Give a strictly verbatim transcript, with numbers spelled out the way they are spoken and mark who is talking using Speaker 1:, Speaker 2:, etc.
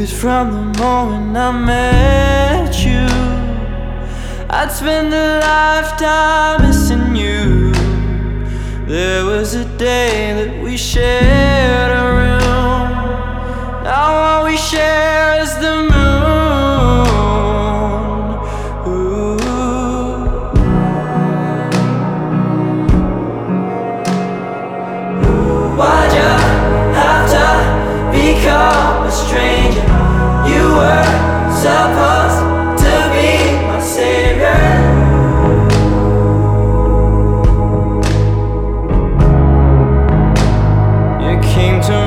Speaker 1: Cause from the moment I met you, I'd spend a lifetime missing you. There was a day that we shared a room. Now all we share is the moon. Ooh. Why'd you have to become a stranger? You were supposed to be my savior. You came to